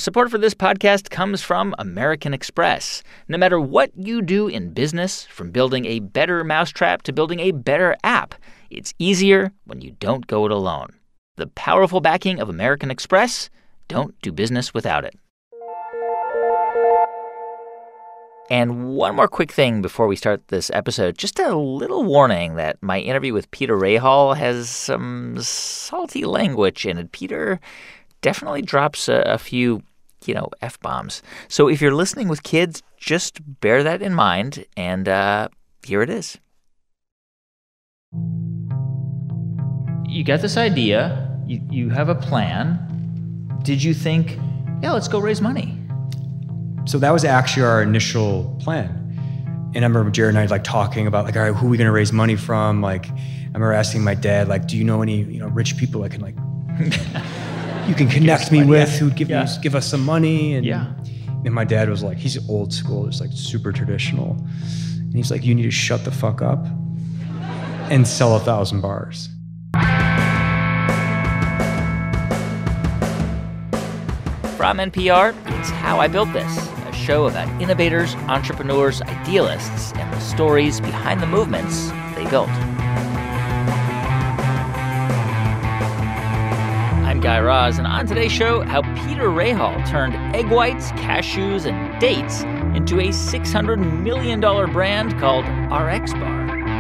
Support for this podcast comes from American Express. No matter what you do in business, from building a better mousetrap to building a better app, it's easier when you don't go it alone. The powerful backing of American Express, don't do business without it. And one more quick thing before we start this episode. Just a little warning that my interview with Peter Rahal has some salty language in it. Peter definitely drops a few, F-bombs. So if you're listening with kids, just bear that in mind. And here it is. You got this idea. You have a plan. Did you think, let's go raise money? So that was actually our initial plan. And I remember Jared and I talking about all right, who are we going to raise money from? I remember asking my dad, do you know any, rich people I can you can connect me with who'd give us some money? And my dad was he's old school, just super traditional. And he's you need to shut the fuck up and sell 1,000 bars. From NPR, it's How I Built This, a show about innovators, entrepreneurs, idealists, and the stories behind the movements they built. I'm Guy Raz, and on today's show, how Peter Rahal turned egg whites, cashews, and dates into a $600 million brand called RX Bar.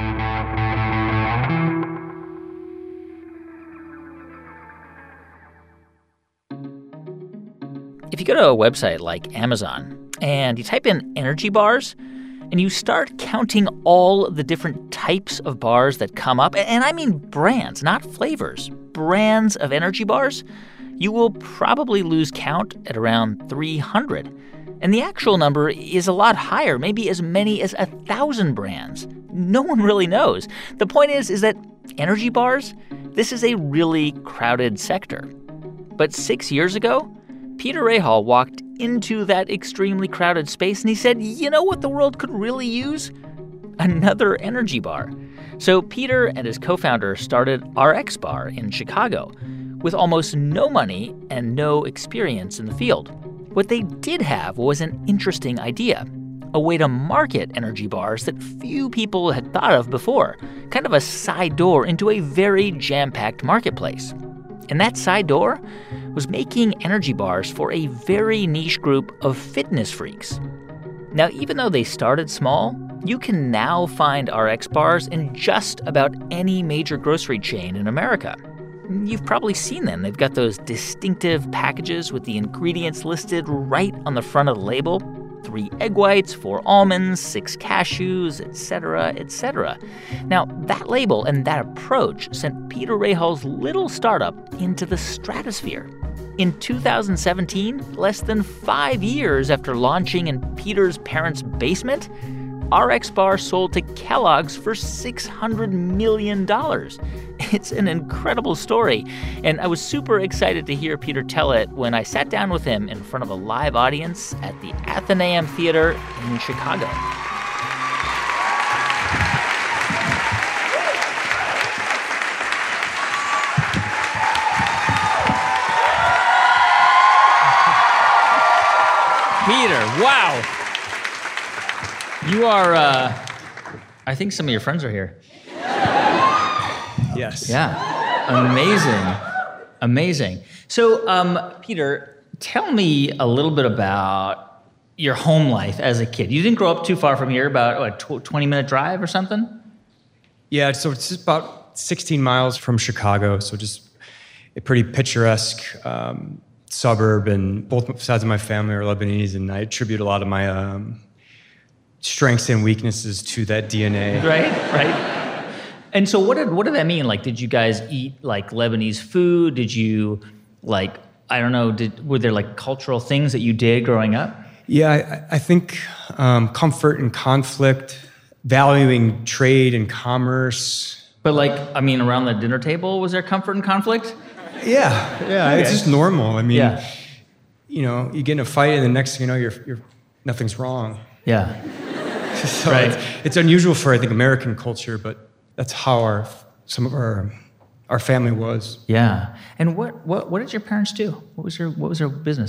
If you go to a website like Amazon and you type in energy bars and you start counting all the different types of bars that come up, and I mean brands, not flavors, brands of energy bars, you will probably lose count at around 300. And the actual number is a lot higher, maybe as many as 1,000 brands. No one really knows. The point is that energy bars, this is a really crowded sector. But 6 years ago, Peter Rahal walked into that extremely crowded space and he said, you know what the world could really use? Another energy bar. So Peter and his co-founder started RX Bar in Chicago with almost no money and no experience in the field. What they did have was an interesting idea, a way to market energy bars that few people had thought of before, kind of a side door into a very jam-packed marketplace. And that side door was making energy bars for a very niche group of fitness freaks. Now, even though they started small, you can now find RX bars in just about any major grocery chain in America. You've probably seen them. They've got those distinctive packages with the ingredients listed right on the front of the label. 3 egg whites, 4 almonds, 6 cashews, etc., etc. Now, that label and that approach sent Peter Rahal's little startup into the stratosphere. In 2017, less than 5 years after launching in Peter's parents' basement, RX Bar sold to Kellogg's for $600 million. It's an incredible story, and I was super excited to hear Peter tell it when I sat down with him in front of a live audience at the Athenaeum Theater in Chicago. Peter, wow. You are, I think some of your friends are here. Yes. Yeah. Amazing. So, Peter, tell me a little bit about your home life as a kid. You didn't grow up too far from here, about a 20-minute drive or something? Yeah, so it's just about 16 miles from Chicago, so just a pretty picturesque suburb, and both sides of my family are Lebanese, and I attribute a lot of my strengths and weaknesses to that DNA. Right. And so what did that mean? Did you guys eat Lebanese food? Did you were there cultural things that you did growing up? Yeah, I think comfort and conflict, valuing trade and commerce. But around the dinner table, was there comfort and conflict? Yeah, okay. It's just normal. You get in a fight and the next thing you know, you're nothing's wrong. Yeah. So right. It's unusual for, I think, American culture, but that's how some of our family was. Yeah. And what did your parents do? What was their business?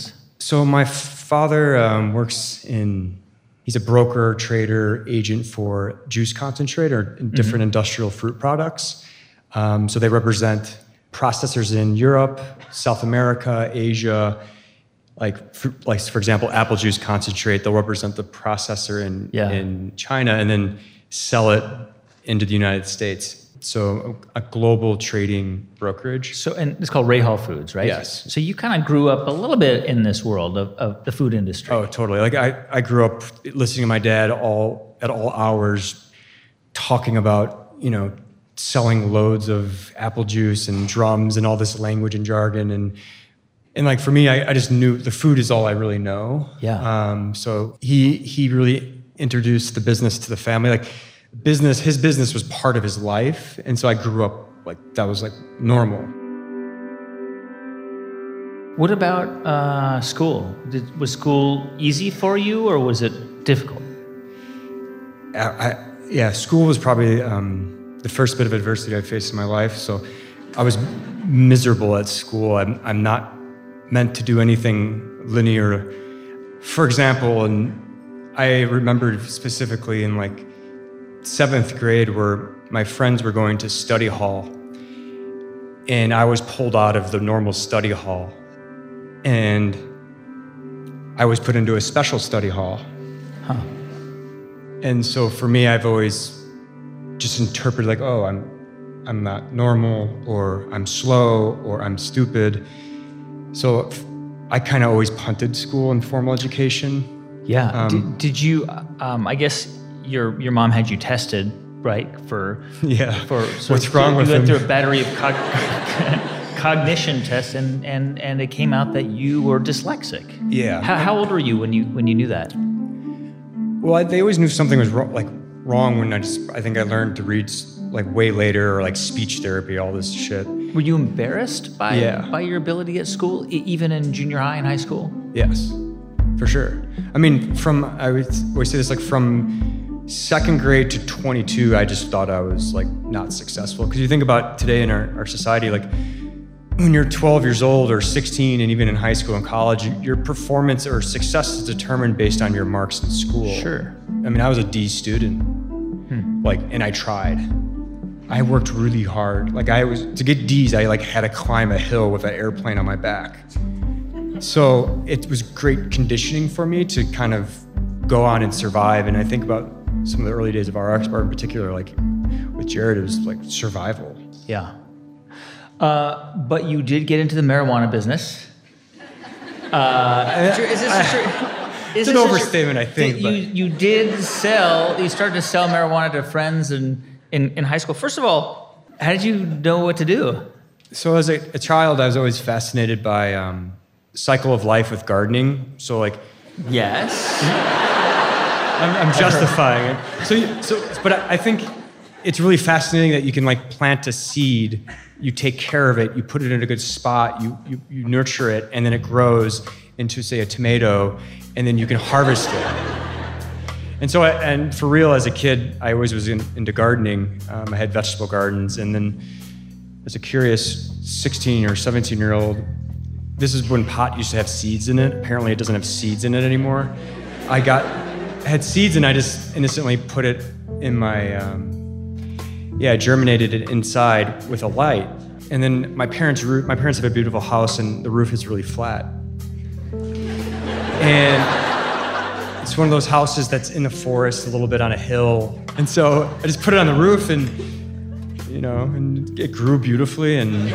So my father he's a broker, trader, agent for juice concentrate or different industrial fruit products. So they represent processors in Europe, South America, Asia. Like for example, apple juice concentrate, they'll represent the processor in China and then sell it into the United States. So a global trading brokerage. So, and it's called Rahal Foods, right? Yes. So you kind of grew up a little bit in this world of the food industry. Oh, totally. Like I grew up listening to my dad at all hours, talking about, selling loads of apple juice and drums and all this language and jargon. And like for me, I just knew the food is all I really know. Yeah. So he really introduced the business to the family. Like his business was part of his life. And so I grew up like that was like normal. What about school? Was school easy for you or was it difficult? School was probably the first bit of adversity I faced in my life. So I was miserable at school. I'm not meant to do anything linear. For example, and I remember specifically in like 7th grade where my friends were going to study hall and I was pulled out of the normal study hall and I was put into a special study hall. Huh. And so for me, I've always just interpreted like, oh, I'm not normal or I'm slow or I'm stupid. So I kind of always punted school and formal education. Yeah. Did you, I guess your mom had you tested, right? What's wrong with him? You went through a battery of cognition tests and it came out that you were dyslexic. Yeah. How old were you when you knew that? Well, they always knew something was wrong when I think I learned to read like way later or like speech therapy, all this shit. Were you embarrassed by your ability at school, even in junior high and high school? Yes, for sure. I mean, I would always say this, like from 2nd grade to 22, I just thought I was like not successful. Because you think about today in our society, like when you're 12 years old or 16 and even in high school and college, your performance or success is determined based on your marks in school. Sure. I mean, I was a D student, and I tried. I worked really hard. To get D's, I had to climb a hill with an airplane on my back. So it was great conditioning for me to kind of go on and survive. And I think about some of the early days of RxBar in particular, like with Jared, it was like survival. Yeah. But you did get into the marijuana business. Is this true? It's an overstatement, I think. You started to sell marijuana to friends in high school. First of all, how did you know what to do? So as a child, I was always fascinated by the cycle of life with gardening. So yes. I'm justifying it. But I think it's really fascinating that you can plant a seed, you take care of it, you put it in a good spot, you nurture it, and then it grows into, say, a tomato, and then you can harvest it. And so, and for real, as a kid, I always was into gardening. I had vegetable gardens, and then as a curious 16 or 17-year-old, this is when pot used to have seeds in it. Apparently, it doesn't have seeds in it anymore. I had seeds, and I just innocently put it in my, germinated it inside with a light. And then my parents have a beautiful house, and the roof is really flat. And it's one of those houses that's in the forest, a little bit on a hill. And so I just put it on the roof, and and it grew beautifully. And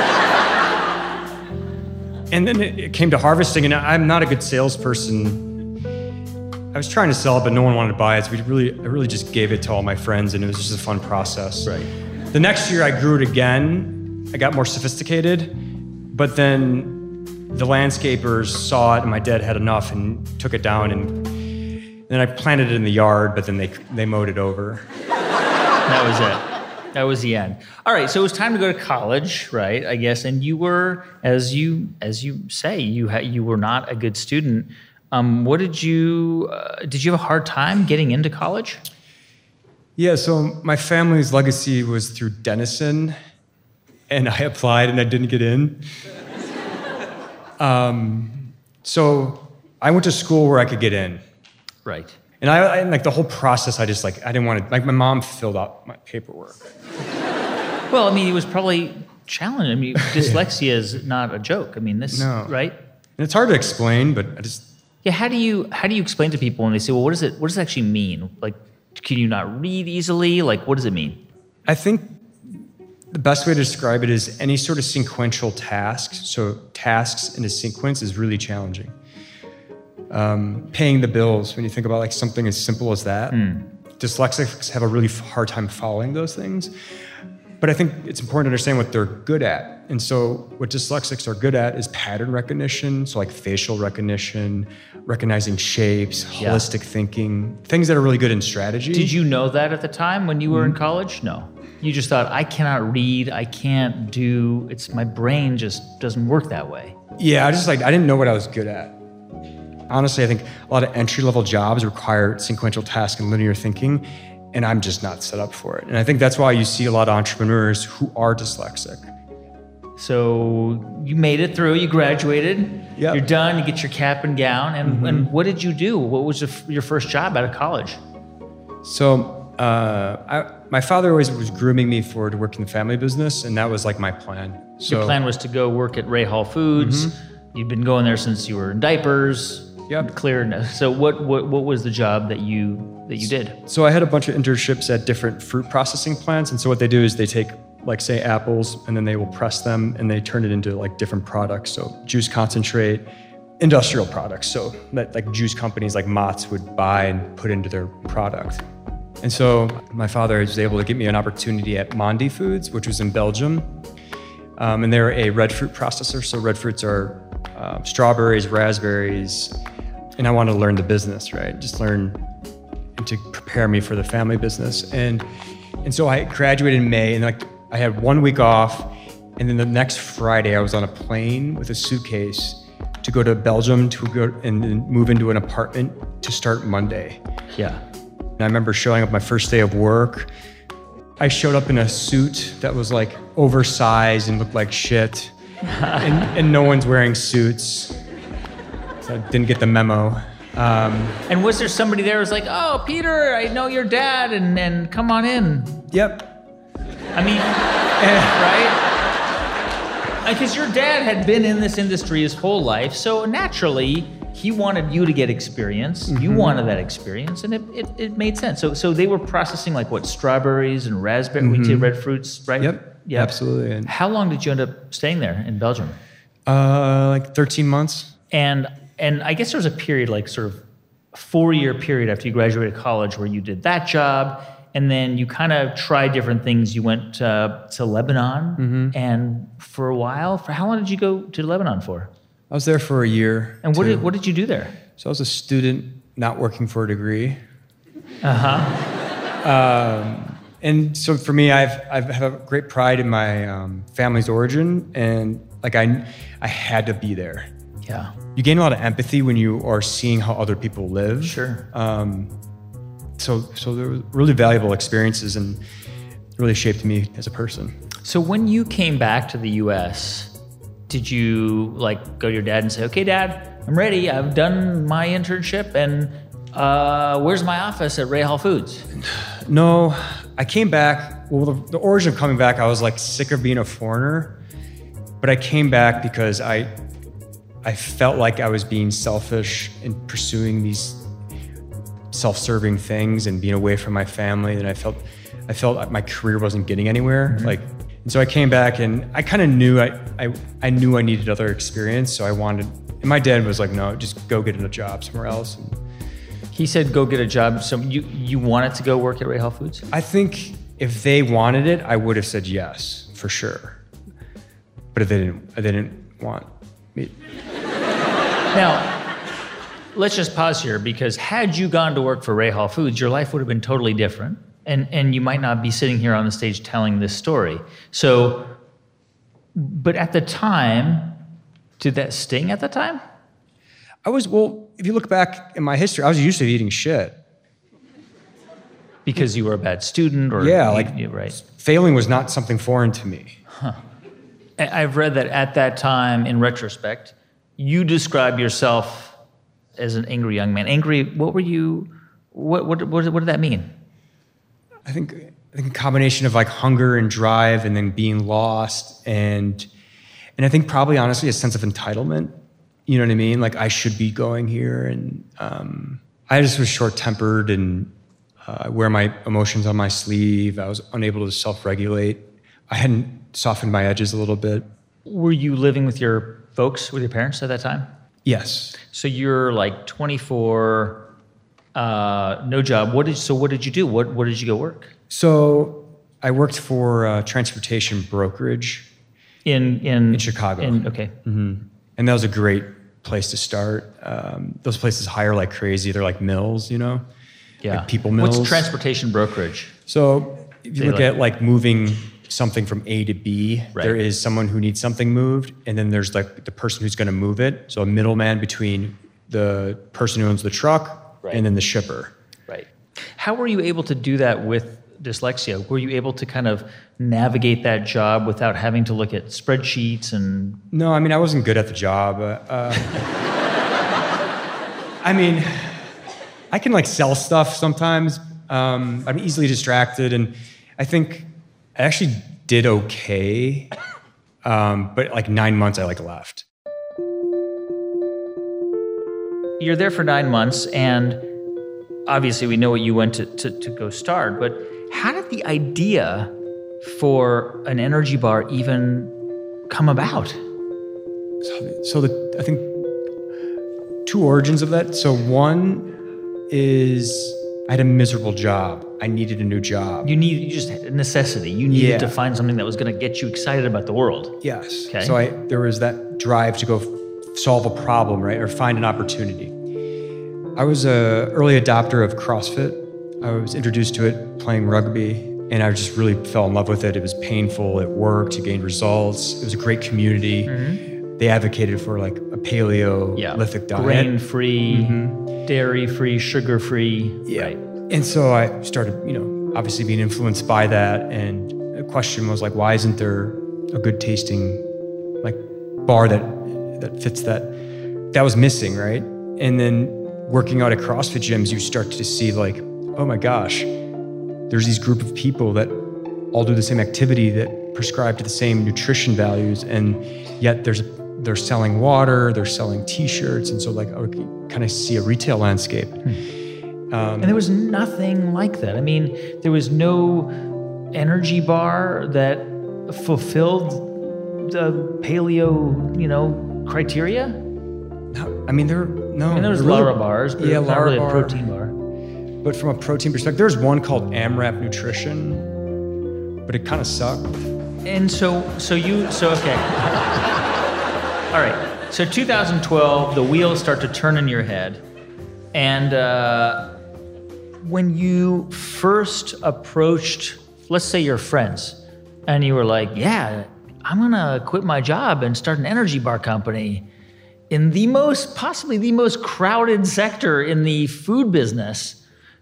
then it came to harvesting, and I'm not a good salesperson. I was trying to sell it, but no one wanted to buy it. So I really just gave it to all my friends, and it was just a fun process. Right. The next year, I grew it again. I got more sophisticated, but then the landscapers saw it, and my dad had enough and took it down, and then I planted it in the yard, but then they mowed it over. That was it. That was the end. All right, so it was time to go to college, right? I guess, and you were, as you say, you were not a good student. Did you have a hard time getting into college? Yeah, so my family's legacy was through Denison, and I applied and I didn't get in. So I went to school where I could get in. Right. And I like the whole process, I didn't want to, like my mom filled out my paperwork. Well, I mean, it was probably challenging. I mean, dyslexia is not a joke. I mean, No. right? And it's hard to explain, but I just... Yeah, how do you explain to people when they say, well, what does it actually mean? Like, can you not read easily? Like, what does it mean? I think the best way to describe it is any sort of sequential task. So tasks in a sequence is really challenging. Paying the bills, when you think about like something as simple as that, dyslexics have a really hard time following those things. But I think it's important to understand what they're good at. And so what dyslexics are good at is pattern recognition, so like facial recognition, recognizing shapes, holistic thinking, things that are really good in strategy. Did you know that at the time when you were in college? No. You just thought, I cannot read, I can't do, my brain just doesn't work that way. Yeah, I didn't know what I was good at. Honestly, I think a lot of entry-level jobs require sequential task and linear thinking, and I'm just not set up for it. And I think that's why you see a lot of entrepreneurs who are dyslexic. So you made it through, you graduated, Yep. You're done, you get your cap and gown, and what did you do? What was your first job out of college? So my father always was grooming me to work in the family business, and that was like my plan. So Your plan was to go work at Ray Hall Foods. You'd been going there since you were in diapers. Yep. Clear. So what was the job that you did? So I had a bunch of internships at different fruit processing plants, and so what they do is they take, like, say, apples, and then they will press them, and they turn it into like different products. So juice concentrate, industrial products. So that like juice companies like Mott's would buy and put into their product. And so my father was able to get me an opportunity at Mondi Foods, which was in Belgium, and they're a red fruit processor. So red fruits are strawberries, raspberries, and I wanted to learn the business, right? Just learn and to prepare me for the family business. And so I graduated in May, and like I had 1 week off, and then the next Friday I was on a plane with a suitcase to go to Belgium to go and then move into an apartment to start Monday. Yeah. And I remember showing up my first day of work. I showed up in a suit that was like oversized and looked like shit, and no one's wearing suits. So I didn't get the memo. And was there somebody there who was like, oh, Peter, I know your dad, and come on in? Yep. I mean, right? Because your dad had been in this industry his whole life, so naturally, he wanted you to get experience. You wanted that experience, and it made sense. So they were processing like what, strawberries and raspberries, red fruits, right? Yep. Absolutely. And how long did you end up staying there in Belgium? like 13 months. And I guess there was a period, like sort of a 4-year period after you graduated college where you did that job, and then you kind of tried different things. You went to Lebanon, and for a while, for how long did you go to Lebanon for? I was there for a year. And what did you do there? So I was a student not working for a degree. And so for me, I have a great pride in my family's origin, and like I had to be there. Yeah. You gain a lot of empathy when you are seeing how other people live. Sure. So there were really valuable experiences, and it really shaped me as a person. So when you came back to the U.S., did you like go to your dad and say, okay, Dad, I'm ready. I've done my internship, and where's my office at Ray Hall Foods? No, I came back. Well, the origin of coming back, I was like sick of being a foreigner, but I came back because I felt like I was being selfish in pursuing these self-serving things and being away from my family, and I felt like my career wasn't getting anywhere. And so I came back, and I kind of knew I knew I needed other experience. So and my dad was like, no, just go get a job somewhere else. And he said, go get a job. So you wanted to go work at Ray Hall Foods? I think if they wanted it, I would have said yes, for sure. But if they didn't want me. Now, let's just pause here, because had you gone to work for Ray Hall Foods, your life would have been totally different. And you might not be sitting here on the stage telling this story. So, but at the time, did that sting at the time? Well, if you look back in my history, I was used to eating shit. Because you were a bad student? Or right. Failing was not something foreign to me. I've read that at that time, in retrospect, you describe yourself as an angry young man. Angry, what were you, what did that mean? I think a combination of like hunger and drive and then being lost and I think probably honestly a sense of entitlement. You know what I mean? Like I should be going here. And I just was short-tempered and I wear my emotions on my sleeve. I was unable to self-regulate. I hadn't softened my edges a little bit. Were you living with your folks, with your parents at that time? Yes. So you're like 24, no job. What did you do? What did you go work? So I worked for a transportation brokerage in Chicago. Okay. Mm-hmm. And that was a great place to start. Those places hire like crazy. They're like mills, you know? Yeah. Like people mills. What's transportation brokerage? So if you look at like moving something from A to B, right. There is someone who needs something moved, and then there's like the person who's going to move it. So a middleman between the person who owns the truck right. and then the shipper. Right. How were you able to do that with dyslexia? Were you able to kind of navigate that job without having to look at spreadsheets and... No, I mean, I wasn't good at the job. I mean, I can like sell stuff sometimes. I'm easily distracted, and I think I actually did okay. But like 9 months, I like left. You're there for 9 months, and obviously we know what you went to go start, but how did the idea for an energy bar even come about? So I think two origins of that. So one is I had a miserable job. I needed a new job. You just had a necessity. You needed to find something that was going to get you excited about the world. Yes. Okay. So there was that drive to go solve a problem, right, or find an opportunity. I was an early adopter of CrossFit. I was introduced to it playing rugby, and I just really fell in love with it. It was painful. It worked. You gained results. It was a great community. Mm-hmm. They advocated for like a Paleolithic diet. Grain-free, dairy-free, sugar-free. Yeah. Right. And so I started, obviously being influenced by that. And the question was like, why isn't there a good tasting like bar that fits that? That was missing, right? And then working out at CrossFit gyms, you start to see like, oh my gosh, there's these group of people that all do the same activity, that prescribe to the same nutrition values, and yet they're selling water, they're selling T-shirts, and so like I kind of see a retail landscape. And there was nothing like that. I mean, there was no energy bar that fulfilled the paleo, criteria. No, I mean there was Lara bars, but not really a protein bar. But from a protein perspective, there's one called AMRAP Nutrition, but it kind of sucked. And so okay. All right. So 2012, the wheels start to turn in your head. And when you first approached, let's say your friends, and you were like, yeah, I'm going to quit my job and start an energy bar company in possibly the most crowded sector in the food business.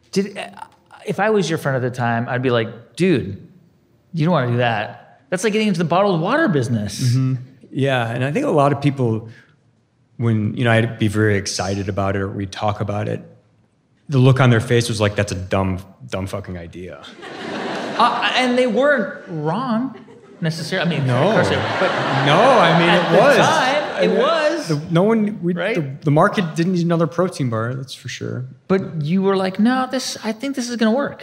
If I was your friend at the time, I'd be like, dude, you don't want to do that. That's like getting into the bottled water business. Mm-hmm. Yeah, and I think a lot of people, when I'd be very excited about it or we'd talk about it, the look on their face was like, that's a dumb fucking idea. And they weren't wrong necessarily. I mean, no, of course they were, but it was. At the time, it was. Right? The market didn't need another protein bar, that's for sure. But you were like, no, I think this is going to work.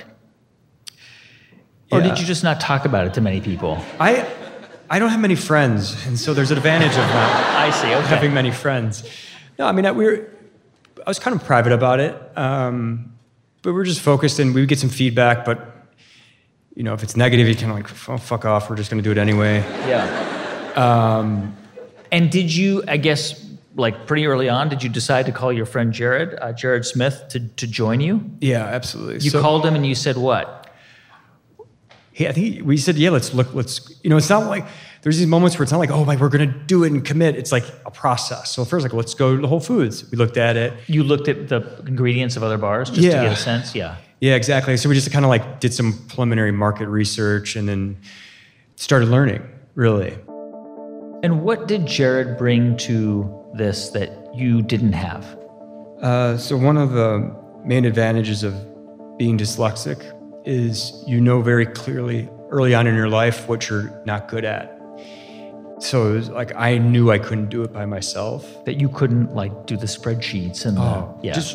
Or did you just not talk about it to many people? I don't have many friends, and so there's an advantage of not having many friends. No, I mean, I was kind of private about it, but we were just focused, and we would get some feedback, but if it's negative, you kind of like, oh, fuck off, we're just going to do it anyway. Yeah. And did you, I guess, like pretty early on, did you decide to call your friend Jared Smith, to join you? Yeah, absolutely. You called him and you said what? I think we said, yeah, let's, it's not like, there's these moments where it's not like, oh, like we're going to do it and commit. It's like a process. So first, like, let's go to Whole Foods. We looked at it. You looked at the ingredients of other bars just to get a sense? Yeah. Yeah, exactly. So we just kind of like did some preliminary market research and then started learning, really. And what did Jared bring to this that you didn't have? So one of the main advantages of being dyslexic is you know very clearly early on in your life what you're not good at. So it was like I knew I couldn't do it by myself. That you couldn't like do the spreadsheets and just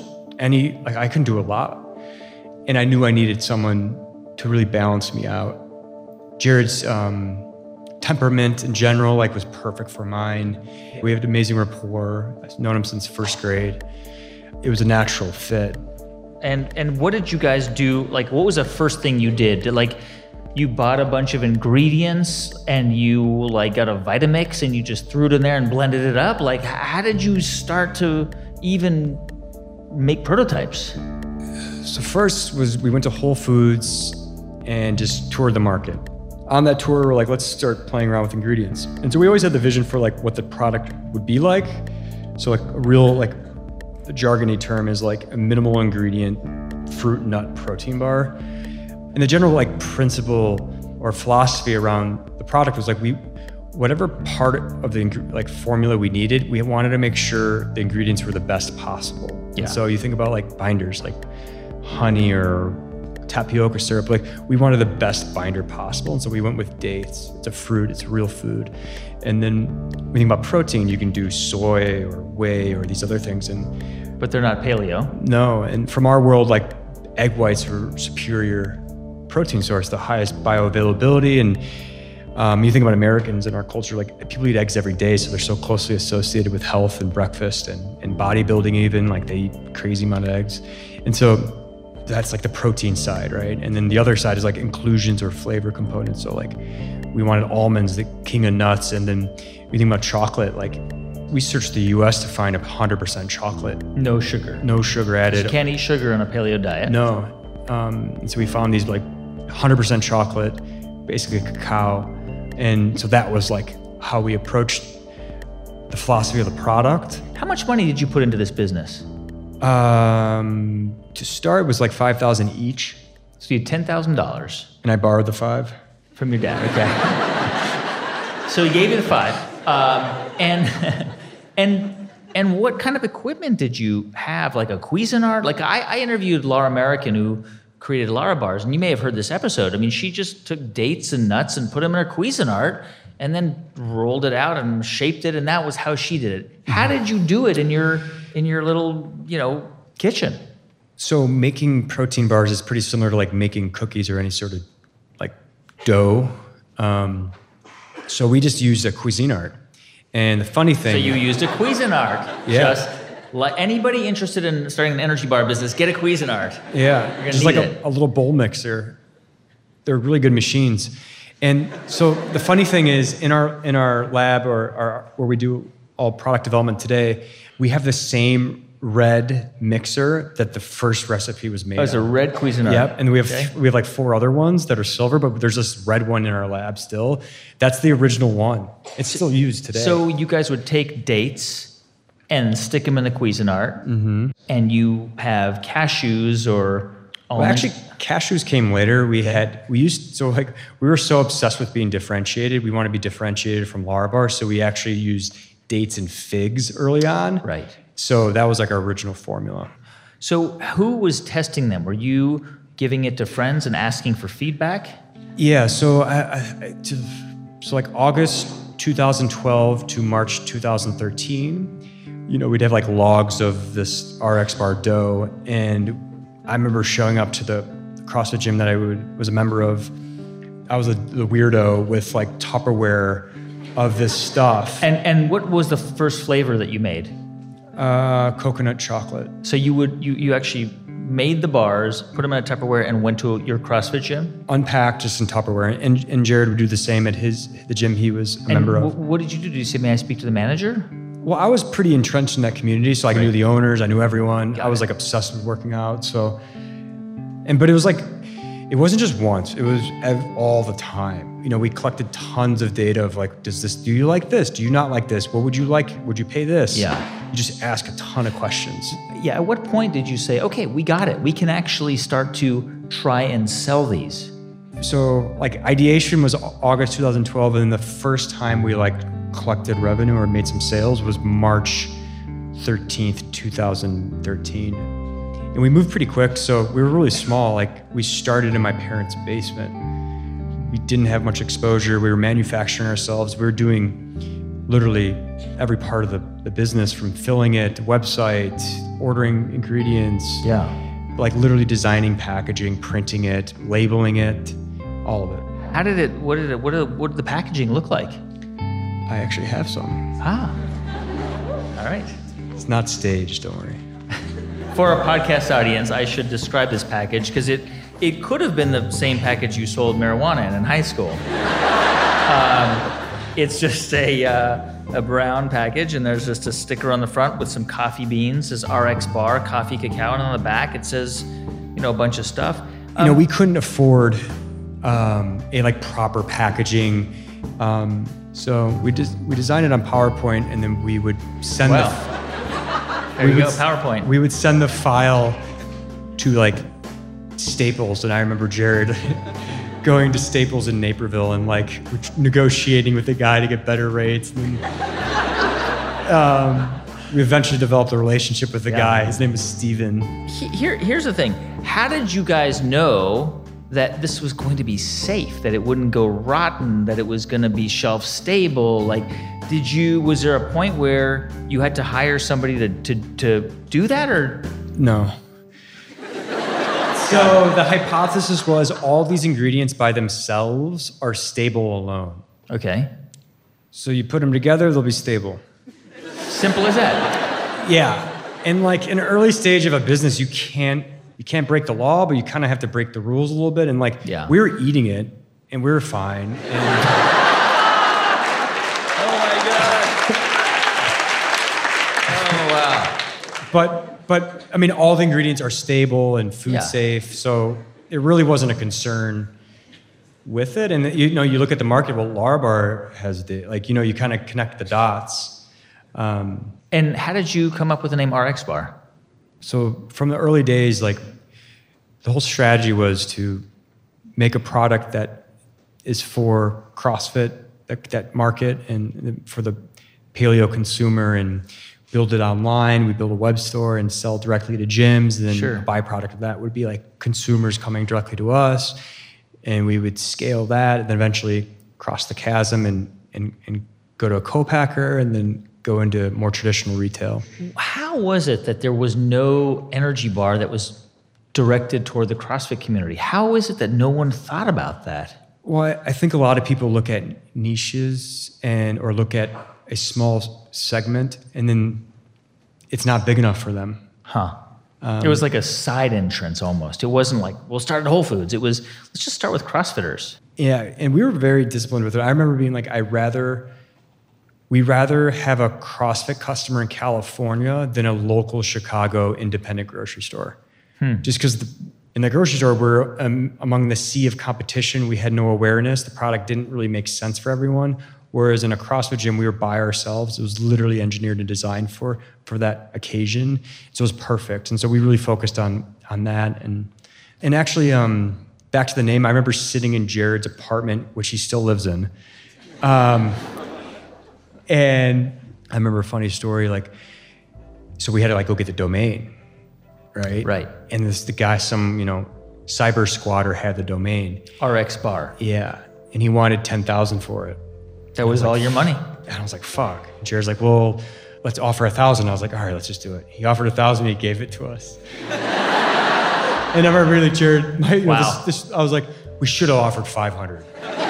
I couldn't do a lot. And I knew I needed someone to really balance me out. Jared's temperament in general was perfect for mine. We have an amazing rapport. I've known him since first grade. It was a natural fit. And what did you guys do? Like, what was the first thing you did? You bought a bunch of ingredients and you got a Vitamix and you just threw it in there and blended it up? Like, how did you start to even make prototypes? So first we went to Whole Foods and just toured the market. On that tour, we're like, let's start playing around with ingredients. And so we always had the vision for what the product would be like. So a real, the jargony term is a minimal ingredient fruit nut protein bar. And the general principle or philosophy around the product was whatever part of the formula we needed, we wanted to make sure the ingredients were the best possible. Yeah. And so you think about binders, honey or tapioca syrup, we wanted the best binder possible. And so we went with dates. It's a fruit, it's real food. And then when you think about protein, you can do soy or whey or these other things. But they're not paleo. No, and from our world, egg whites are superior protein source, the highest bioavailability. And you think about Americans in our culture, people eat eggs every day, so they're so closely associated with health and breakfast and bodybuilding even, they eat crazy amount of eggs. And so that's the protein side, right? And then the other side is inclusions or flavor components. So we wanted almonds, the king of nuts. And then we think about chocolate, we searched the US to find 100% chocolate. No sugar. No sugar added. You can't eat sugar on a paleo diet. No. And so we found these 100% chocolate, basically cacao. And so that was how we approached the philosophy of the product. How much money did you put into this business? To start, it was $5,000 each. So you had $10,000. And I borrowed the $5,000. From your dad, okay. So he gave you the $5,000. And what kind of equipment did you have? A Cuisinart? I interviewed Laura American, who created Lara Bars, and you may have heard this episode. I mean, she just took dates and nuts and put them in her Cuisinart and then rolled it out and shaped it, and that was how she did it. How did you do it in your little, kitchen? So making protein bars is pretty similar to making cookies or any sort of dough. So we just used a Cuisinart. And the funny thing... So you used a Cuisinart. Yeah. Just anybody interested in starting an energy bar business, get a Cuisinart. Yeah. You're gonna just need it. a little bowl mixer. They're really good machines. And so the funny thing is in our lab or where we do all product development today, we have the same red mixer that the first recipe was made. Oh, it's a red Cuisinart. Yep, and we have 4 other ones that are silver, but there's this red one in our lab still. That's the original one. It's still used today. So you guys would take dates and stick them in the Cuisinart, and you have cashews or almonds. Well, actually, cashews came later. We were so obsessed with being differentiated. We want to be differentiated from Lara Bar, so we actually used dates and figs early on. Right. So that was our original formula. So who was testing them? Were you giving it to friends and asking for feedback? Yeah, so August 2012 to March 2013, we'd have logs of this RX bar dough, and I remember showing up to the CrossFit gym that I was a member of. I was the weirdo with Tupperware of this stuff. And what was the first flavor that you made? Coconut chocolate. So you actually made the bars, put them in a Tupperware, and went to your CrossFit gym? Unpacked just in Tupperware. And Jared would do the same at the gym he was a member of. What did you do? Did you say, may I speak to the manager? Well, I was pretty entrenched in that community, so I knew the owners, I knew everyone. I was obsessed with working out. But it was it wasn't just once, it was all the time. We collected tons of data of do you like this? Do you not like this? What would you like? Would you pay this? Yeah. You just ask a ton of questions. Yeah, at what point did you say, okay, we got it. We can actually start to try and sell these? So ideation was August 2012, and then the first time we collected revenue or made some sales was March 13th, 2013. And we moved pretty quick, so we were really small. Like, we started in my parents' basement. We didn't have much exposure. We were manufacturing ourselves. We were doing literally every part of the business, from filling it, website, ordering ingredients. Yeah. Like literally designing packaging, printing it, labeling it, all of it. What did the packaging look like? I actually have some. Ah. All right. It's not staged, don't worry. For our podcast audience, I should describe this package because it could have been the same package you sold marijuana in high school. It's just a brown package, and there's just a sticker on the front with some coffee beans. It says RX Bar, coffee, cacao, and on the back it says, a bunch of stuff. We couldn't afford a proper packaging, so we designed it on PowerPoint, and then we would send PowerPoint. We would send the file to Staples, and I remember Jared going to Staples in Naperville and negotiating with the guy to get better rates. And then, we eventually developed a relationship with the guy. His name was Steven. Here's the thing. How did you guys know that this was going to be safe, that it wouldn't go rotten, that it was going to be shelf stable? Was there a point where you had to hire somebody to do that, or? No. So the hypothesis was all these ingredients by themselves are stable alone. Okay. So you put them together, they'll be stable. Simple as that. Yeah. And in an early stage of a business, you can't break the law, but you kind of have to break the rules a little bit. And we were eating it, and we were fine. And But I mean, all the ingredients are stable and food safe, so it really wasn't a concern with it. And you look at the market. Well, Larabar has you kind of connect the dots. And how did you come up with the name RX Bar? So from the early days, the whole strategy was to make a product that is for CrossFit, that market, and for the paleo consumer, and build it online. We build a web store and sell directly to gyms. And then a byproduct of that would be consumers coming directly to us, and we would scale that, and then eventually cross the chasm and go to a co-packer, and then go into more traditional retail. How was it that there was no energy bar that was directed toward the CrossFit community? How is it that no one thought about that? Well, I think a lot of people look at niches or look at a small segment, and then it's not big enough for them. Huh. It was like a side entrance almost. It wasn't we'll start at Whole Foods. It was, let's just start with CrossFitters. Yeah, and we were very disciplined with it. I remember being we'd rather have a CrossFit customer in California than a local Chicago independent grocery store. Just because in the grocery store, we're among the sea of competition. We had no awareness. The product didn't really make sense for everyone. Whereas in a CrossFit gym, we were by ourselves. It was literally engineered and designed for that occasion. So it was perfect. And so we really focused on that. And actually, back to the name, I remember sitting in Jared's apartment, which he still lives in. And I remember a funny story, so we had to go get the domain, right? Right. And the guy, some, cyber squatter had the domain. RX Bar. Yeah. And he wanted $10,000 for it. That was all your money. And I was like, fuck. And Jared's like, well, let's offer $1,000. I was like, all right, let's just do it. He offered $1,000, he gave it to us. And I remember really, Jared, wow. I was like, we should have offered $500.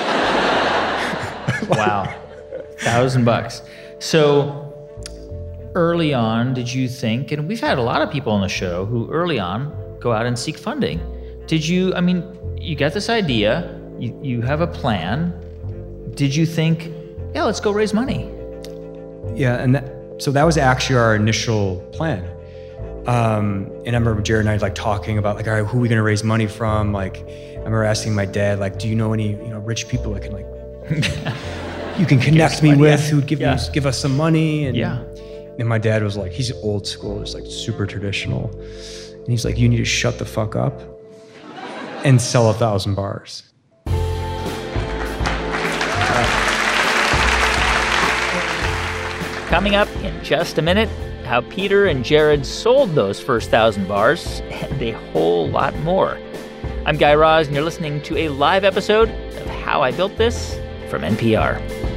Wow. $1,000. So early on, did you think, and we've had a lot of people on the show who early on go out and seek funding. You got this idea, you have a plan. Did you think, let's go raise money? Yeah, and that was actually our initial plan. And I remember Jared and I talking about all right, who are we gonna raise money from? I remember asking my dad, do you know any rich people that can you can connect me with who would give us some money? And my dad was he's old school, just super traditional. And he's you need to shut the fuck up and sell 1,000 bars. Coming up in just a minute, how Peter and Jared sold those first 1,000 bars and a whole lot more. I'm Guy Raz, and you're listening to a live episode of How I Built This from NPR.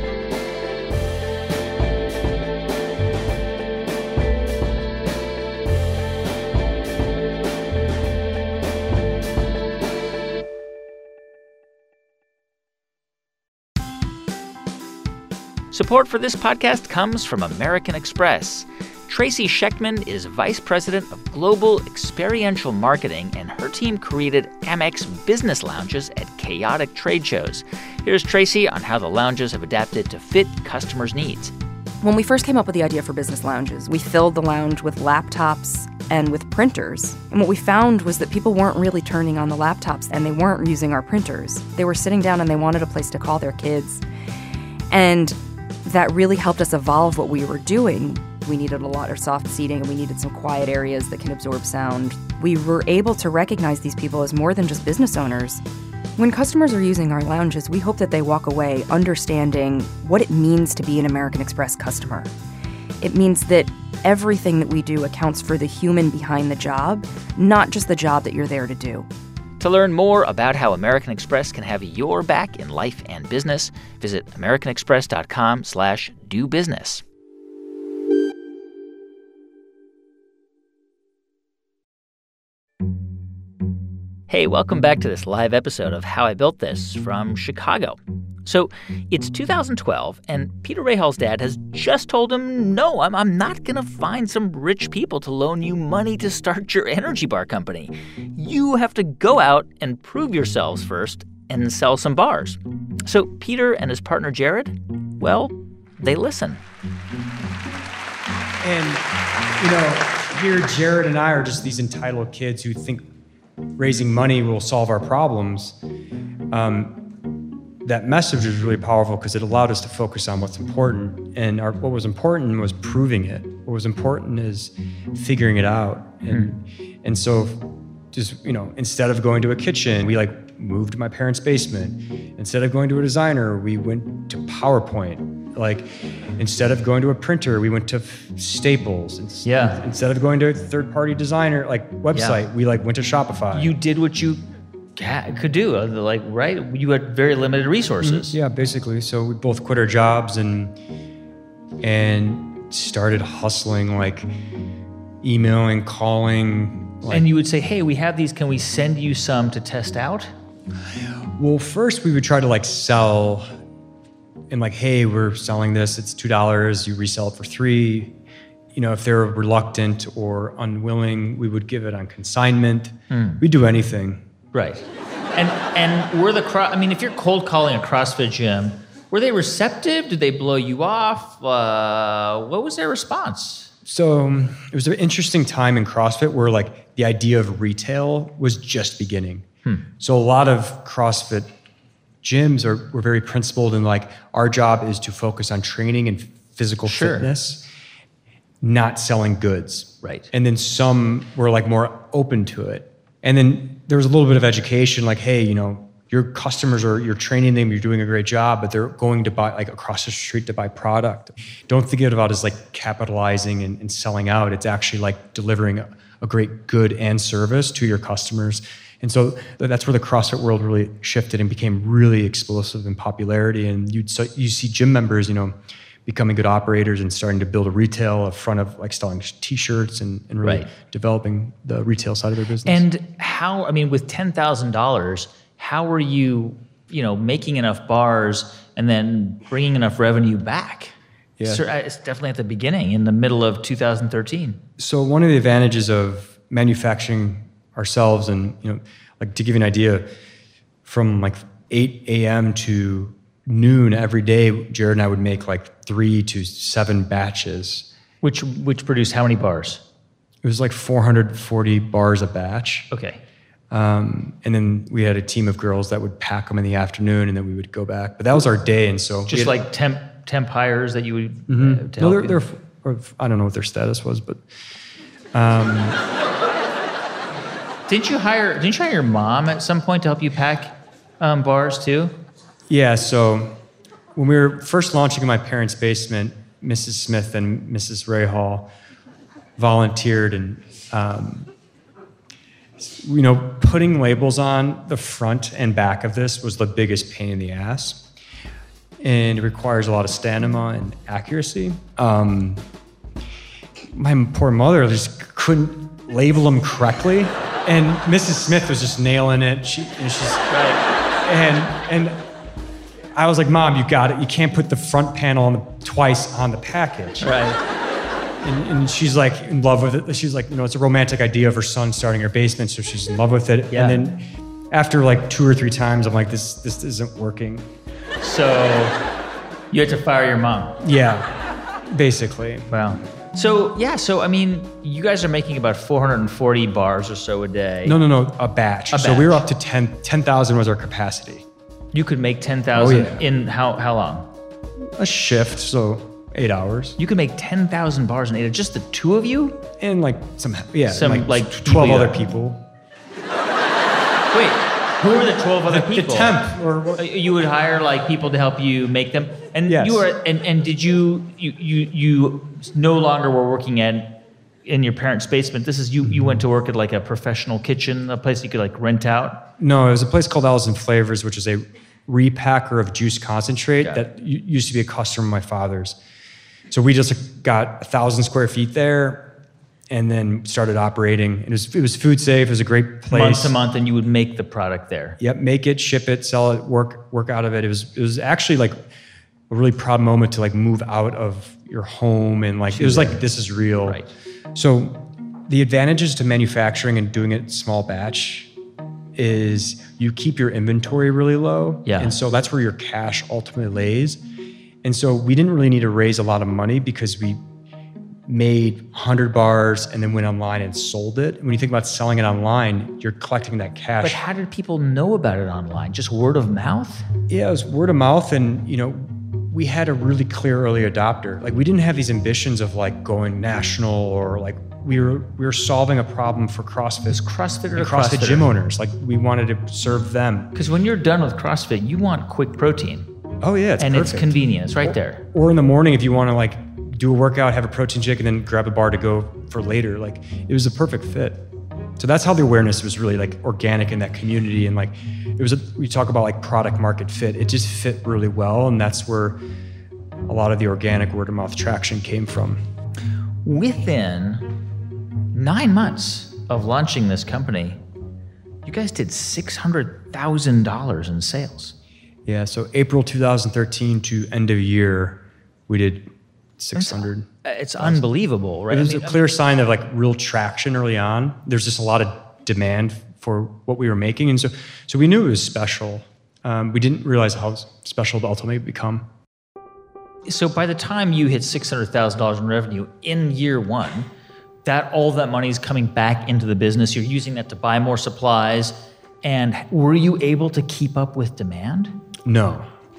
Support for this podcast comes from American Express. Tracy Schechtman is Vice President of Global Experiential Marketing, and her team created Amex Business Lounges at chaotic trade shows. Here's Tracy on how the lounges have adapted to fit customers' needs. When we first came up with the idea for business lounges, we filled the lounge with laptops and with printers. And what we found was that people weren't really turning on the laptops and they weren't using our printers. They were sitting down and they wanted a place to call their kids. And that really helped us evolve what we were doing. We needed a lot of soft seating and we needed some quiet areas that can absorb sound. We were able to recognize these people as more than just business owners. When customers are using our lounges, we hope that they walk away understanding what it means to be an American Express customer. It means that everything that we do accounts for the human behind the job, not just the job that you're there to do. To learn more about how American Express can have your back in life and business, visit americanexpress.com/dobusiness. Hey, welcome back to this live episode of How I Built This from Chicago. So it's 2012, and Peter Rahal's dad has just told him, no, I'm not going to find some rich people to loan you money to start your energy bar company. You have to go out and prove yourselves first and sell some bars. So Peter and his partner Jared, well, they listen. And, here Jared and I are just these entitled kids who think raising money will solve our problems. That message was really powerful because it allowed us to focus on what's important. And what was important was proving it. What was important is figuring it out. And so just, instead of going to a kitchen, we moved to my parents' basement. Instead of going to a designer, we went to PowerPoint. Instead of going to a printer, we went to Staples. Instead of going to a third-party designer, website, we went to Shopify. You did what you could do, right? You had very limited resources. Yeah, basically. So we both quit our jobs and started hustling, emailing, calling. And you would say, hey, we have these. Can we send you some to test out? Well, first we would try to sell and hey, we're selling this. It's $2. You resell it for $3. If they're reluctant or unwilling, we would give it on consignment. We'd do anything. Right. And were if you're cold calling a CrossFit gym, were they receptive? Did they blow you off? What was their response? So it was an interesting time in CrossFit where the idea of retail was just beginning. So a lot of CrossFit gyms were very principled and our job is to focus on training and physical fitness, not selling goods. Right. And then some were more open to it. And then there was a little bit of education, hey, your customers you're training them, you're doing a great job, but they're going to buy across the street to buy product. Don't think about it as capitalizing and selling out. It's actually delivering a great good and service to your customers. And so that's where the CrossFit world really shifted and became really explosive in popularity. And you see gym members, becoming good operators and starting to build a retail in front of selling T-shirts and really developing the retail side of their business. And how, with $10,000, how were you, making enough bars and then bringing enough revenue back? Yeah. So it's definitely at the beginning, in the middle of 2013. So one of the advantages of manufacturing ourselves and, to give you an idea, from 8 a.m. to noon every day, Jared and I would make 3 to 7 batches. Which produced how many bars? It was 440 bars a batch. Okay. And then we had a team of girls that would pack them in the afternoon, and then we would go back. But that was our day, and so just temp hires that you would. No, they're I don't know what their status was, but. Didn't you hire your mom at some point to help you pack bars too? Yeah. So when we were first launching in my parents' basement, Mrs. Smith and Mrs. Rahal volunteered, and putting labels on the front and back of this was the biggest pain in the ass, and it requires a lot of stamina and accuracy. My poor mother just couldn't label them correctly, and Mrs. Smith was just nailing it. She's right, and I was like, Mom, you got it. You can't put the front panel twice on the package. Right. And she's like in love with it. She's like, it's a romantic idea of her son starting her basement, so she's in love with it. Yeah. And then after like 2 or 3 times, I'm like, this isn't working. So you had to fire your mom. Yeah, basically. Wow. So I mean, you guys are making about 440 bars or so a day. No, a batch. So we were up to 10,000 was our capacity. You could make 10,000 in how long? A shift, so 8 hours. You could make 10,000 bars in 8 hours, just the two of you? And like some 12 other people. Wait, who are the 12 other people? The temp. Or you would hire like people to help you make them? And yes. You were and did you no longer were working in your parents' basement? This is you went to work at like a professional kitchen, a place you could like rent out? No, it was a place called Allison Flavors, which is a repacker of juice concentrate that used to be a customer of my father's. So we just got 1,000 square feet there and then started operating. It was food safe. It was a great place. Month to month, and you would make the product there. Yep, make it, ship it, sell it, work out of it. It was actually like a really proud moment to like move out of your home and like, it was like, this is real. Right. So the advantages to manufacturing and doing it small batch is you keep your inventory really low. Yeah. And so that's where your cash ultimately lays. And so we didn't really need to raise a lot of money because we made 100 bars and then went online and sold it. When you think about selling it online, you're collecting that cash. But how did people know about it online? Just word of mouth? Yeah, it was word of mouth, and we had a really clear early adopter. Like we didn't have these ambitions of like going national or like we were solving a problem for CrossFit. Is CrossFit or CrossFit gym owners. Like we wanted to serve them. Because when you're done with CrossFit, you want quick protein. Oh yeah, it's perfect. It's convenient. It's right there. Or in the morning, if you want to like do a workout, have a protein shake, and then grab a bar to go for later. Like it was a perfect fit. So that's how the awareness was really like organic in that community, and like we talk about like product market fit. It just fit really well, and that's where a lot of the organic word of mouth traction came from. Within 9 months of launching this company, you guys did $600,000 in sales. Yeah, so April 2013 to end of year, we did 600. It's unbelievable, right? It was a clear sign of like real traction early on. There's just a lot of demand for what we were making, and so we knew it was special. We didn't realize how special it would ultimately become. So by the time you hit $600,000 in revenue in year one, all that money is coming back into the business. You're using that to buy more supplies. And were you able to keep up with demand? No.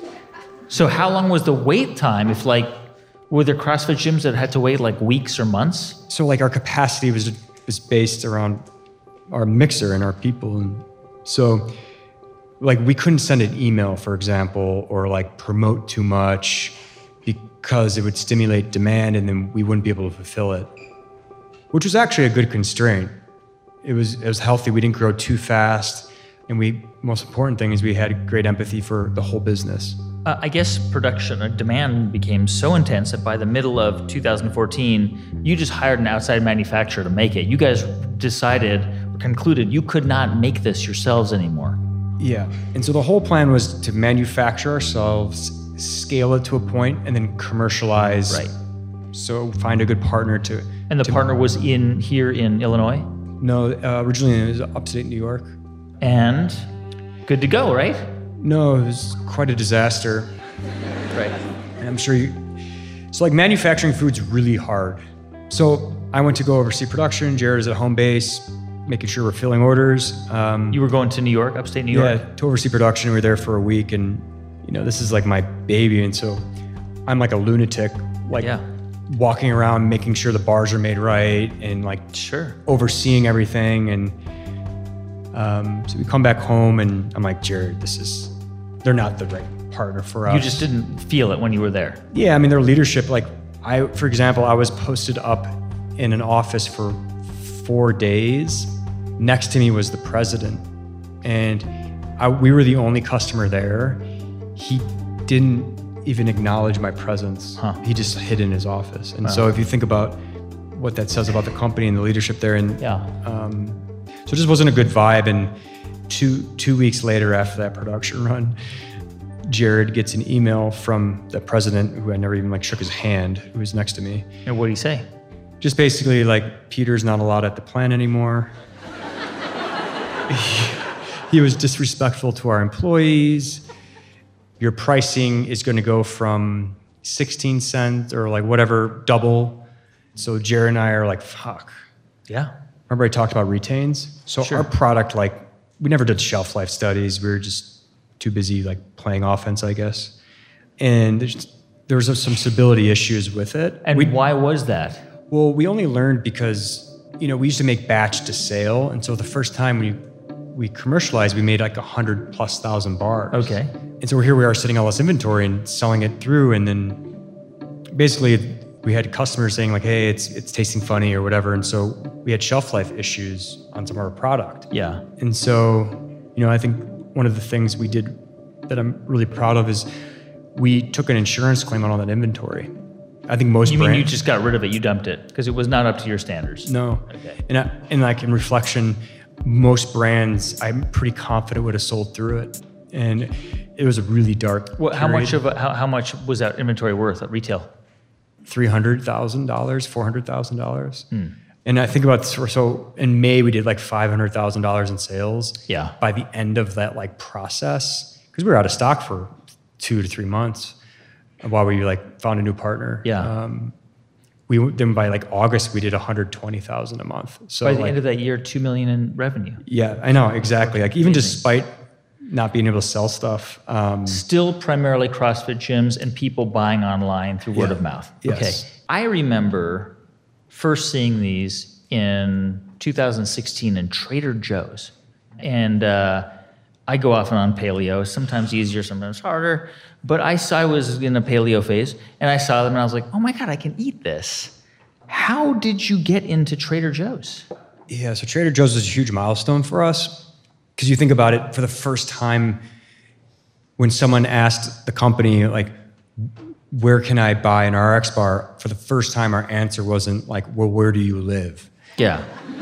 So how long was the wait time? Were there CrossFit gyms that had to wait like weeks or months? So like our capacity was based around our mixer and our people. And so like we couldn't send an email, for example, or like promote too much because it would stimulate demand and then we wouldn't be able to fulfill it, which was actually a good constraint. It was healthy. We didn't grow too fast. And most important thing is we had great empathy for the whole business. I guess production or demand became so intense that by the middle of 2014, you just hired an outside manufacturer to make it. You guys decided or concluded you could not make this yourselves anymore. Yeah. And so the whole plan was to manufacture ourselves, scale it to a point, and then commercialize. Right. So find a good partner to... And the partner was here in Illinois? No, originally it was upstate New York. And good to go, right? No, it was quite a disaster. Right. And I'm sure so like manufacturing food's really hard. So I went to go oversee production. Jared is at home base, making sure we're filling orders. You were going to New York, upstate New York? Yeah, to oversee production. We were there for a week, and this is like my baby. And so I'm like a lunatic, walking around, making sure the bars are made right and like overseeing everything. And so we come back home and I'm like, Jared, they're not the right partner for us. You just didn't feel it when you were there. Yeah, I mean, their leadership, like For example, I was posted up in an office for 4 days. Next to me was the president, and we were the only customer there. He didn't even acknowledge my presence. He just hid in his office. And so if you think about what that says about the company and the leadership there, and so it just wasn't a good vibe. And two weeks later, after that production run, Jared gets an email from the president, who I never even shook his hand, who was next to me. And what did he say? Just basically Peter's not allowed at the plant anymore. He was disrespectful to our employees. Your pricing is going to go from 16 cents or whatever, double. So Jared and I are like, fuck. Yeah. Remember I talked about retains? So Sure. our product, we never did shelf life studies. We were just too busy playing offense, I guess. And there was some stability issues with it. And why was that? Well, we only learned because, we used to make batch to sale. And so the first time we commercialized, we made 100,000+ bars. Okay. And so here we are sitting all this inventory and selling it through. And then basically we had customers saying hey, it's tasting funny or whatever. And so we had shelf life issues on some of our product. Yeah. And so, I think one of the things we did that I'm really proud of is we took an insurance claim on all that inventory. I think most You brands... mean you just got rid of it, you dumped it, because it was not up to your standards? No. Okay. And in reflection, most brands, I'm pretty confident would have sold through it. And it was a really dark How period. how much was that inventory worth at retail? $300,000, $400,000. And I think about, so in May, we did $500,000 in sales. Yeah. By the end of that process, because we were out of stock for 2 to 3 months while we found a new partner. Yeah. Then by August, we did $120,000 a month. So By the end of that year, $2 million in revenue. Yeah, I know, exactly. Even despite not being able to sell stuff. Still primarily CrossFit gyms and people buying online through word of mouth. Yes. Okay. I remember first seeing these in 2016 in Trader Joe's. And I go off and on paleo, sometimes easier, sometimes harder. But I was in a paleo phase, and I saw them, and I was like, oh my God, I can eat this. How did you get into Trader Joe's? Yeah, so Trader Joe's was a huge milestone for us. Because you think about it, for the first time, when someone asked the company, where can I buy an RX bar? For the first time, our answer wasn't well, where do you live? Yeah.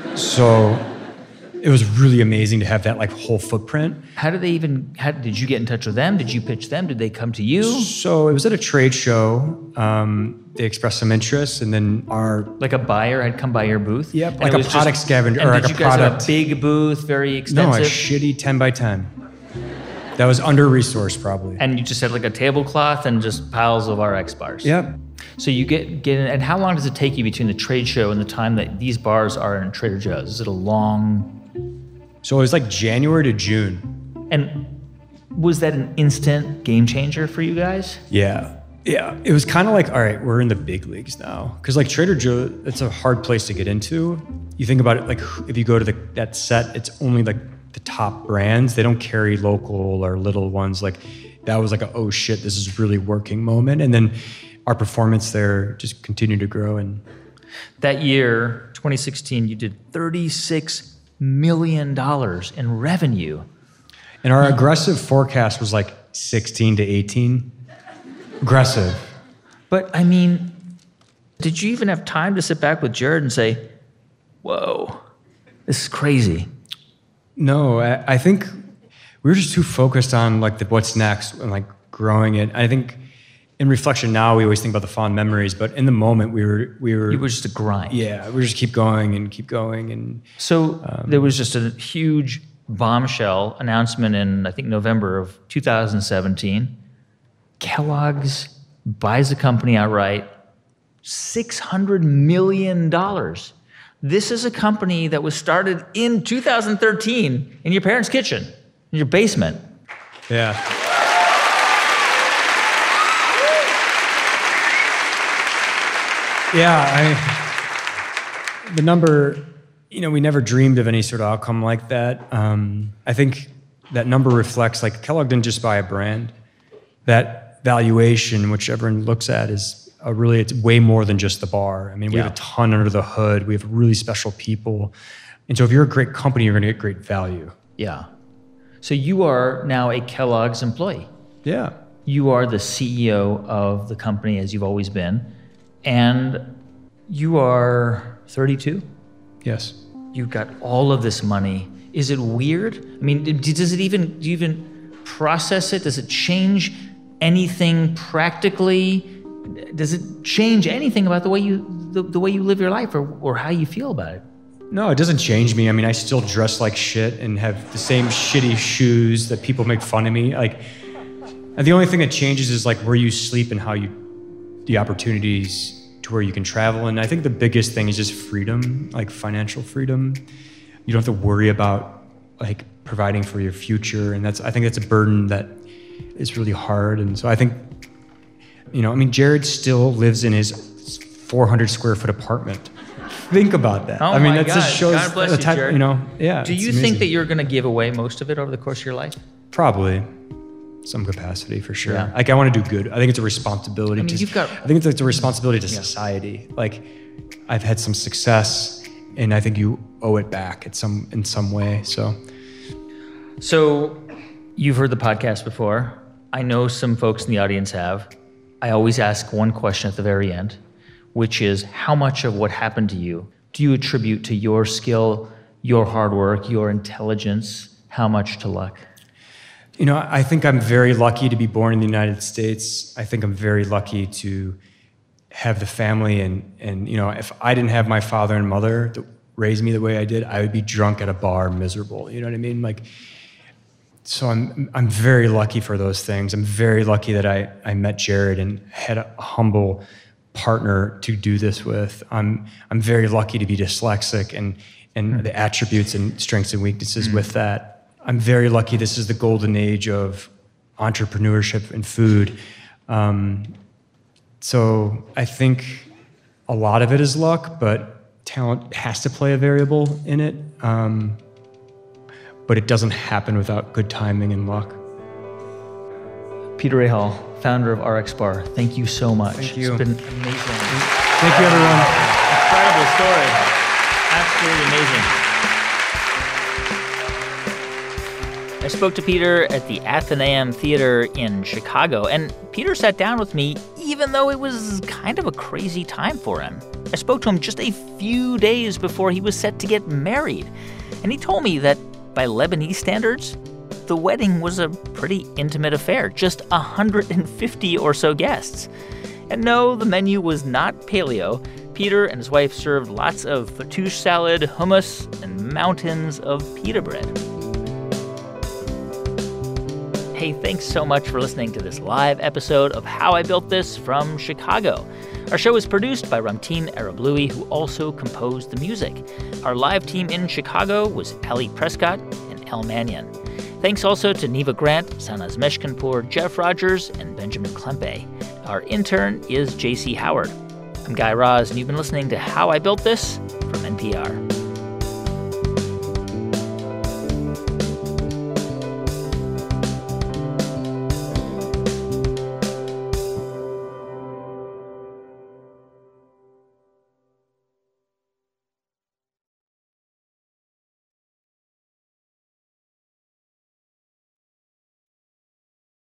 So it was really amazing to have that whole footprint. How did did you get in touch with them? Did you pitch them? Did they come to you? So it was at a trade show. They expressed some interest, and then a buyer had come by your booth? Yep, And a product scavenger, or did a you guys have product. a big booth, very No, extensive? a shitty 10 by 10. That was under-resourced, probably. And you just had a tablecloth and just piles of RX bars? Yep. So you get in, and how long does it take you between the trade show and the time that these bars are in Trader Joe's? Is it a long... So it was January to June. And was that an instant game changer for you guys? Yeah. Yeah. It was kind of all right, we're in the big leagues now. Because Trader Joe, it's a hard place to get into. You think about it, if you go to that set, it's only the top brands. They don't carry local or little ones. That was oh shit, this is really working moment. And then our performance there just continued to grow. And that year, 2016, you did $36 million in revenue. And our aggressive forecast was 16 to 18. Aggressive. But did you even have time to sit back with Jared and say, whoa, this is crazy? No, I think we were just too focused on what's next and growing it. I think in reflection now, we always think about the fond memories, but in the moment we were. It was just a grind. Yeah, we just keep going and. So there was just a huge bombshell announcement in, I think, November of 2017. Kellogg's buys the company outright, $600 million. This is a company that was started in 2013 in your parents' kitchen, in your basement. Yeah. Yeah, the number, we never dreamed of any sort of outcome like that. I think that number reflects Kellogg didn't just buy a brand. That valuation, which everyone looks at, is it's way more than just the bar. I mean, we Yeah. have a ton under the hood. We have really special people. And so if you're a great company, you're going to get great value. Yeah. So you are now a Kellogg's employee. Yeah. You are the CEO of the company, as you've always been, and you are 32. Yes. You've got all of this money. Is it weird? I mean, do you even process it? Does it change anything practically? Does it change anything about the way you live your life or how you feel about it? No, it doesn't change me. I mean, I still dress like shit and have the same shitty shoes that people make fun of me. Like, and the only thing that changes is like where you sleep and the opportunities to where you can travel. And I think the biggest thing is just freedom, like financial freedom. You don't have to worry about like providing for your future. And I think that's a burden that is really hard. And so I think, Jared still lives in his 400 square foot apartment. Think about that. Oh I mean, my that just God. shows God bless the you, type, Jared. yeah. Do it's you amazing. think that you're going to give away most of it over the course of your life? Probably. Some capacity for sure. Yeah. Like I want to do good. I think it's a responsibility. I mean, I think it's a responsibility to society. Like I've had some success, and I think you owe it back in some way. So you've heard the podcast before. I know some folks in the audience have. I always ask one question at the very end, which is how much of what happened to you do you attribute to your skill, your hard work, your intelligence? How much to luck? I think I'm very lucky to be born in the United States. I think I'm very lucky to have the family and if I didn't have my father and mother that raised me the way I did, I would be drunk at a bar, miserable. You know what I mean? Like, so I'm very lucky for those things. I'm very lucky that I met Jared and had a humble partner to do this with. I'm very lucky to be dyslexic and the attributes and strengths and weaknesses with that. I'm very lucky this is the golden age of entrepreneurship and food. So I think a lot of it is luck, but talent has to play a variable in it. But it doesn't happen without good timing and luck. Peter Rahal, founder of RX Bar, thank you so much. Thank you. It's been amazing. Thank you, everyone. Incredible story. Absolutely amazing. I spoke to Peter at the Athenaeum Theater in Chicago, and Peter sat down with me even though it was kind of a crazy time for him. I spoke to him just a few days before he was set to get married, and he told me that by Lebanese standards, the wedding was a pretty intimate affair, just 150 or so guests. And no, the menu was not paleo. Peter and his wife served lots of fattoush salad, hummus, and mountains of pita bread. Hey, thanks so much for listening to this live episode of How I Built This from Chicago. Our show is produced by Ramtin Arablouei, who also composed the music. Our live team in Chicago was Ellie Prescott and Elle Mannion. Thanks also to Neva Grant, Sanaz Meshkinpour, Jeff Rogers, and Benjamin Klempe. Our intern is JC Howard. I'm Guy Raz, and you've been listening to How I Built This from NPR.